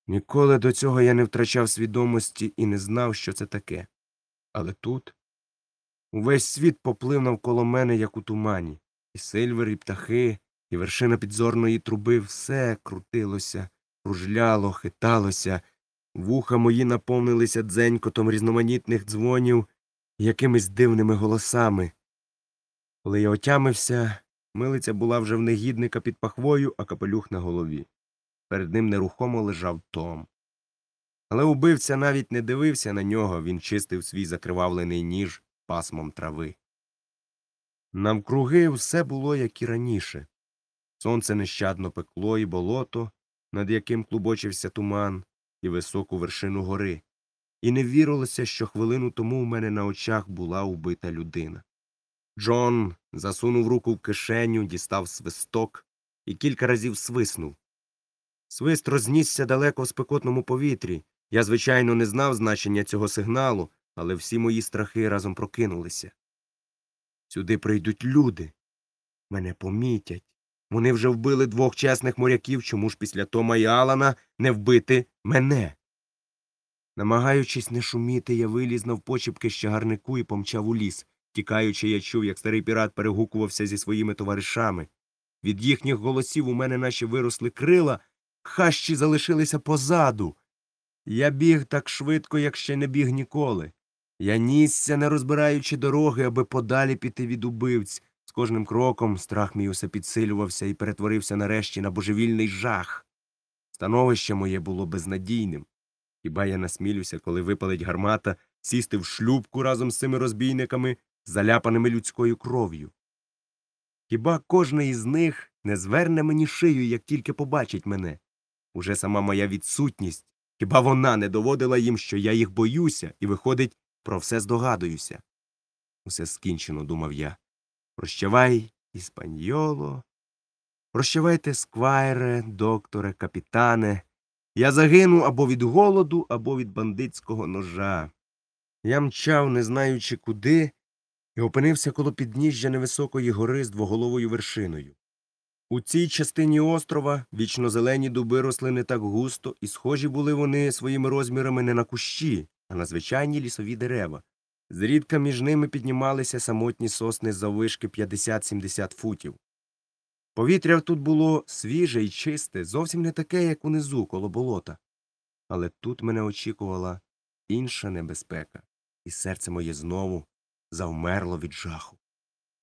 Ніколи до цього я не втрачав свідомості і не знав, що це таке. Але тут увесь світ поплив навколо мене, як у тумані. І сильвер, і птахи, і вершина підзорної труби — все крутилося, кружляло, хиталося. Вуха мої наповнилися дзенькотом різноманітних дзвонів і якимись дивними голосами. Коли я отямився, милиця була вже в негідника під пахвою, а капелюх на голові. Перед ним нерухомо лежав Том. Але убивця навіть не дивився на нього, він чистив свій закривавлений ніж пасмом трави. Навкруги все було, як і раніше. Сонце нещадно пекло, і болото, над яким клубочився туман, і високу вершину гори. І не вірилося, що хвилину тому у мене на очах була убита людина. Джон засунув руку в кишеню, дістав свисток і кілька разів свиснув. Свист рознісся далеко в спекотному повітрі. Я, звичайно, не знав значення цього сигналу, але всі мої страхи разом прокинулися. Сюди прийдуть люди. Мене помітять. Вони вже вбили 2 чесних моряків, чому ж після Тома і Алана не вбити мене? Намагаючись не шуміти, я виліз навпочіпки з чагарнику і помчав у ліс. Тікаючи, я чув, як старий пірат перегукувався зі своїми товаришами. Від їхніх голосів у мене наче виросли крила, хащі залишилися позаду. Я біг так швидко, як ще не біг ніколи. Я нісся, не розбираючи дороги, аби подалі піти від убивць. З кожним кроком страх мій усе підсилювався і перетворився нарешті на божевільний жах. Становище моє було безнадійним. Хіба я насмілюся, коли випалить гармата, сісти в шлюпку разом з цими розбійниками, заляпаними людською кров'ю? Хіба кожний із них не зверне мені шию, як тільки побачить мене? Уже сама моя відсутність, хіба вона не доводила їм, що я їх боюся, і, виходить, про все здогадуюся? Усе скінчено, думав я. Прощавай, іспаньоло. Прощавайте, сквайре, докторе, капітане. Я загину або від голоду, або від бандитського ножа. Я мчав, не знаючи куди, і опинився коло підніжжя невисокої гори з двоголовою вершиною. У цій частині острова вічнозелені дуби росли не так густо, і схожі були вони своїми розмірами не на кущі, а на звичайні лісові дерева. Зрідка між ними піднімалися самотні сосни заввишки 50-70 футів. Повітря тут було свіже і чисте, зовсім не таке, як унизу, коло болота. Але тут мене очікувала інша небезпека, і серце моє знову завмерло від жаху.